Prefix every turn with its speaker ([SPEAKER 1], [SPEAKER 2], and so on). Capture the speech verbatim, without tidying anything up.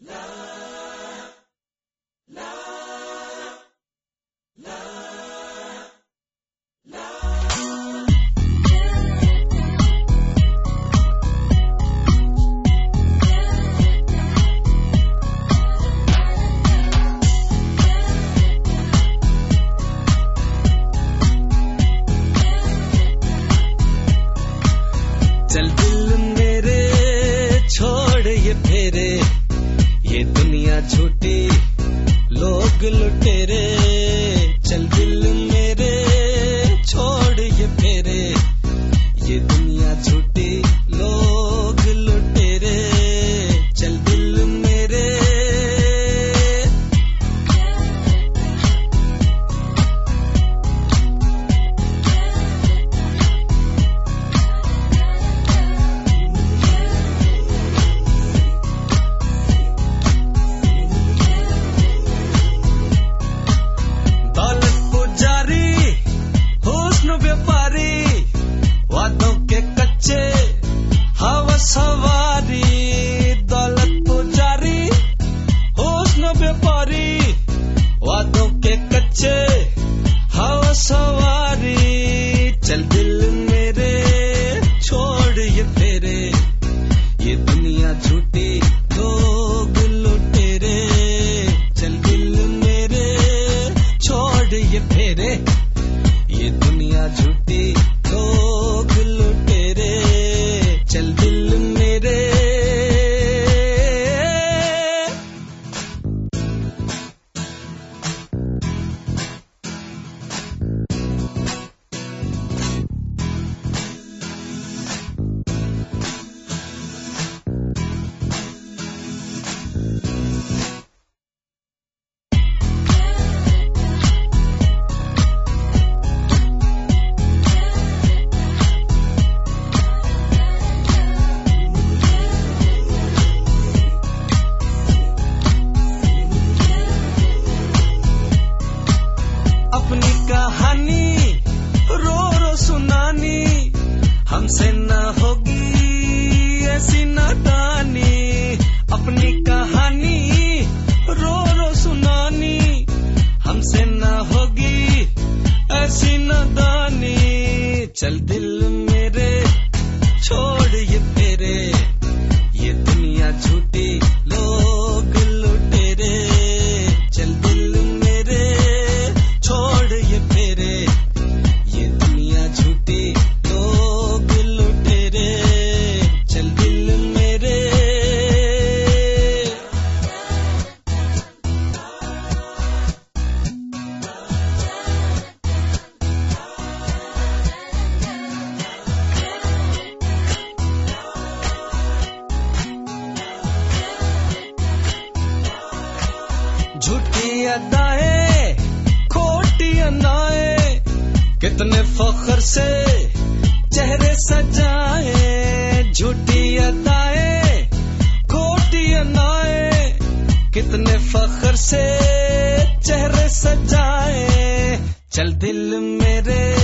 [SPEAKER 1] चल दिल मेरे छोड़ ये फेरे, ये दुनिया झूठी लोग लुटेरे। चल दिल मेरे छोड़ ये फेरे, ये दुनिया झूठी लोग लुटेरे। चल दिल मेरे सवारी, दौलत पुजारी, हुस्न व्यापारी, वादों के कच्चे हवा सवारी। चल दिल मेरे छोड़ ये फेरे, ये दुनिया झूठी लोग लुटेरे। चल दिल मेरे छोड़ ये फेरे, ये दुनिया झूठी लोग लुटेरे। चल दिल मेरे कहानी रो रो सुनानी, हमसे न होगी ऐसी नादानी। अपनी कहानी रो रो सुनानी, हमसे न होगी ऐसी नादानी। चल दिल मेरे छोड़ ये फेरे, ये दुनिया झूठी लोग लुटेरे। चल दिल मेरे छोड़ ये फेरे, ये दुनिया झूठी लोग लुटेरे। चल दिल मेरे झूठी अदाएं खोटी अनाएं, कितने फख्र से चेहरे सजाए। झूठी अदाएं खोटी अनाएं, कितने फख्र से चेहरे सजाए। चल दिल मेरे